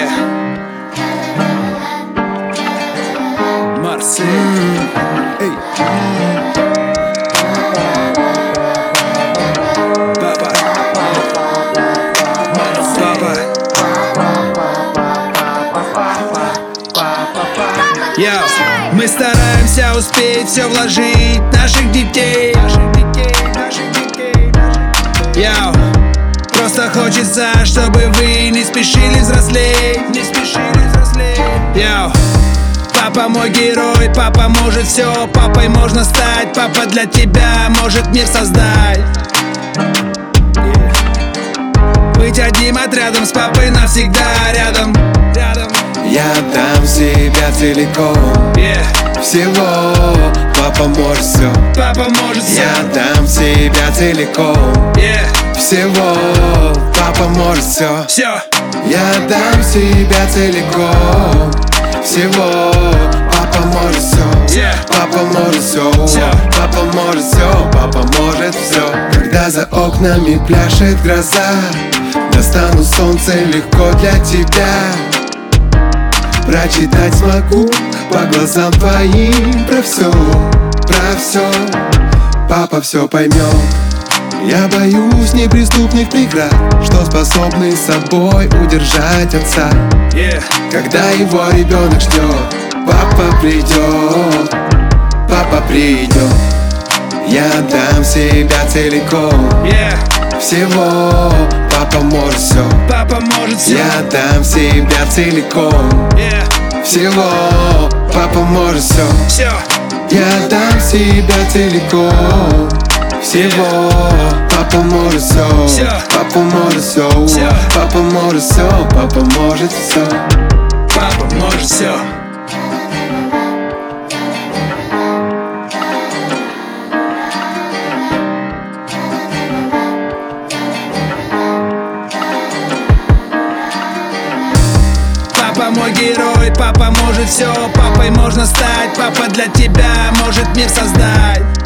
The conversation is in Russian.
Yeah. Marseille. Hey. Папа. Йоу, мы стараемся успеть все вложить в наших детей. Йоу, просто хочется, чтобы вы не спешили взрослеть. Йоу, папа мой герой, папа может все, папой можно стать. Папа для тебя может мир создать. Быть одним отрядом с папой навсегда рядом. Я дам себя целиком, всего, папа может все. Папа может все. Я дам себя целиком, всего, папа может все. Я дам себя целиком, всего, папа может все. Папа может все, папа может все, папа может все. Когда за окнами пляшет гроза, достану солнце легко для тебя. Прочитать смогу по глазам твоим про все, папа все поймет. Я боюсь неприступных преград, что способны собой удержать отца. Когда его ребенок ждет, папа придет, папа придет. Я дам себя целиком, всего, папа может все. Папа может все. Я дам себя целиком, всего, папа может все. Я дам себя целиком, всего, папа может все. Папа может все, папа может все, папа может все. Папа может все. Папа мой герой, папа может все, папой можно стать. Папа для тебя может мир создать.